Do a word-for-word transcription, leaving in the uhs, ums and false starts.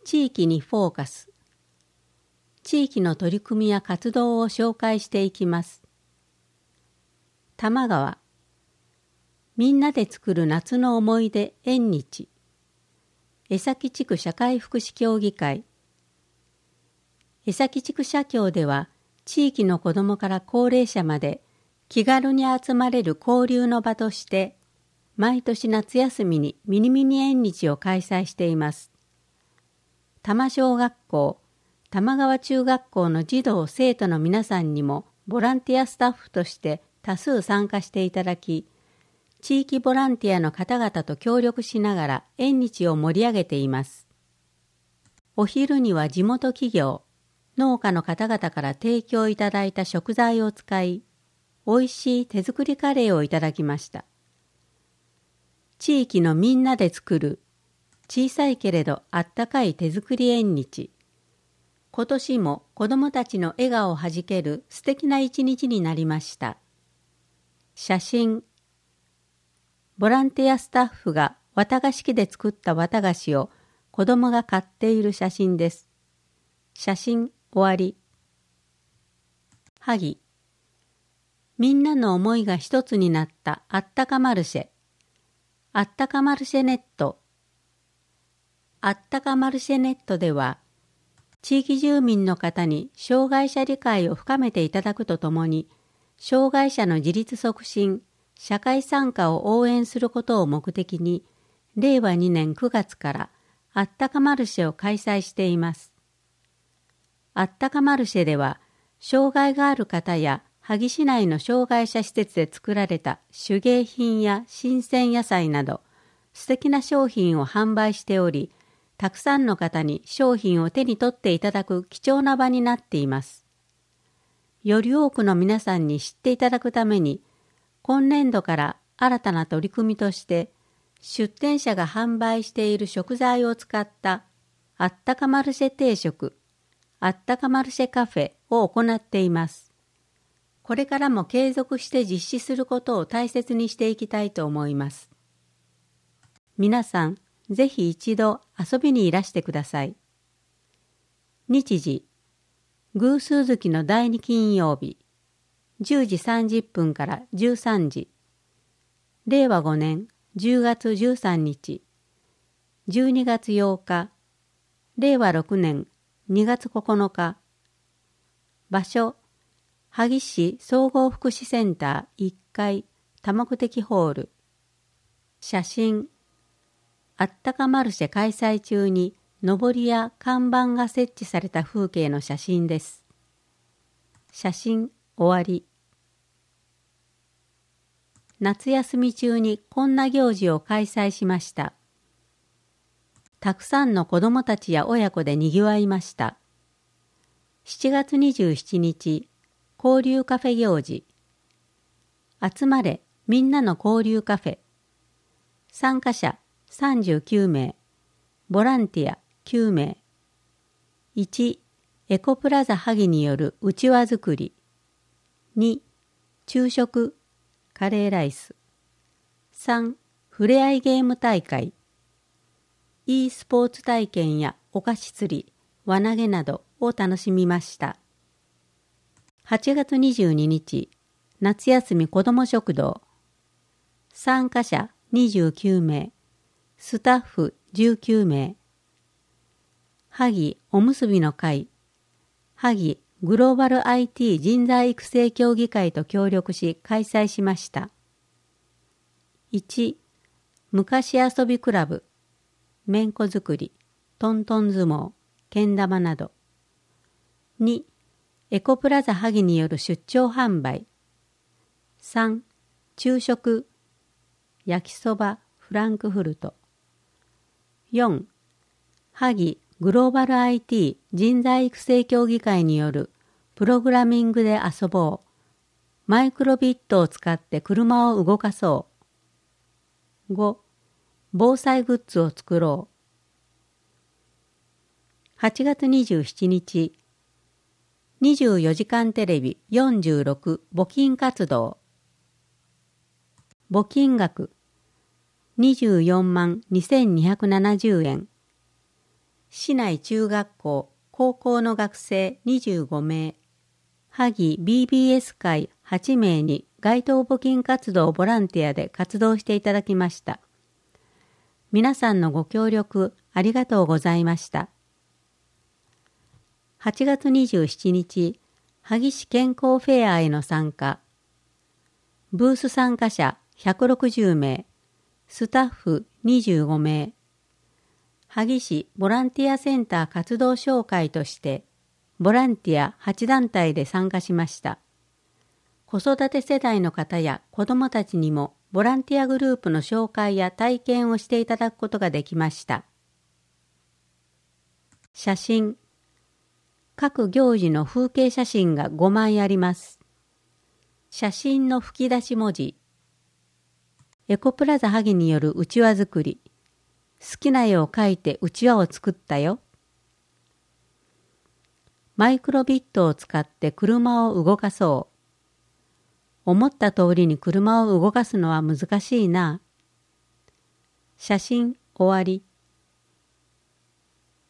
地域にフォーカス。地域の取り組みや活動を紹介していきます。多摩川。みんなで作る夏の思い出縁日。江崎地区社会福祉協議会。江崎地区社協では、地域の子どもから高齢者まで気軽に集まれる交流の場として、毎年夏休みにミニミニ縁日を開催しています。多摩小学校、多摩川中学校の児童生徒の皆さんにもボランティアスタッフとして多数参加していただき、地域ボランティアの方々と協力しながら縁日を盛り上げています。お昼には地元企業、農家の方々から提供いただいた食材を使い、美味しい手作りカレーをいただきました。地域のみんなで作る小さいけれどあったかい手作り縁日。今年も子どもたちの笑顔をはじける素敵な一日になりました。写真。ボランティアスタッフが綿菓子機で作った綿菓子を子どもが買っている写真です。写真終わり。萩。みんなの思いが一つになったあったかマルシェ。あったかマルシェネット。あったかマルシェネットでは、地域住民の方に障害者理解を深めていただくとともに、障害者の自立促進、社会参加を応援することを目的に、れいわにねんくがつからあったかマルシェを開催しています。あったかマルシェでは、障害がある方や萩市内の障害者施設で作られた手芸品や新鮮野菜など、素敵な商品を販売しており、たくさんの方に商品を手に取っていただく貴重な場になっています。より多くの皆さんに知っていただくために、今年度から新たな取り組みとして、出店者が販売している食材を使ったあったかマルシェ定食、あったかマルシェカフェを行っています。これからも継続して実施することを大切にしていきたいと思います。皆さん、ぜひ一度遊びにいらしてください。日時、偶数月の第二金曜日、じゅうじさんじゅっぷんからじゅうさんじ、れいわごねんじゅうがつじゅうさんにち、じゅうにがつようか、れいわろくねんにがつここのか、場所、萩市総合福祉センターいっかい多目的ホール、写真、あったかマルシェ開催中に上りや看板が設置された風景の写真です。写真終わり。夏休み中にこんな行事を開催しました。たくさんの子どもたちや親子でにぎわいました。しちがつにじゅうしちにち、交流カフェ行事。集まれ、みんなの交流カフェ。参加者さんじゅうきゅうめい、ボランティアきゅうめい。いち、エコプラザ萩によるうちわ作り。に、昼食、カレーライス。さん、ふれあいゲーム大会。e スポーツ体験やお菓子釣り、輪投げなどを楽しみました。はちがつにじゅうににち、夏休み子ども食堂。参加者にじゅうきゅうめい、スタッフじゅうきゅうめい。萩おむすびの会、萩グローバル アイティー 人材育成協議会と協力し開催しました。いち、昔遊びクラブ、めんこ作り、トントン相撲、けん玉など。に、エコプラザ萩による出張販売。さん、昼食、焼きそば、フランクフルト。よん、萩グローバル アイティー 人材育成協議会によるプログラミングで遊ぼう。マイクロビットを使って車を動かそう。ご、防災グッズを作ろう。はちがつにじゅうしちにち、にじゅうよじかんテレビよんじゅうろく募金活動。募金額にじゅうよんまんにせんにひゃくななじゅうえん。 市内中学校、高校の学生にじゅうごめい、萩 ビービーエス 会はちめいに街頭募金活動ボランティアで活動していただきました。皆さんのご協力ありがとうございました。はちがつにじゅうしちにち、萩市健康フェアへの参加。ブース参加者ひゃくろくじゅうめい、スタッフにじゅうごめい。萩市ボランティアセンター活動紹介として、ボランティアはちだんたいで参加しました。子育て世代の方や子どもたちにもボランティアグループの紹介や体験をしていただくことができました。写真。各行事の風景写真がごまいあります。写真の吹き出し文字。エコプラザ萩によるうちわ作り。好きな絵を描いてうちわを作ったよ。マイクロビットを使って車を動かそう。思った通りに車を動かすのは難しいな。写真終わり。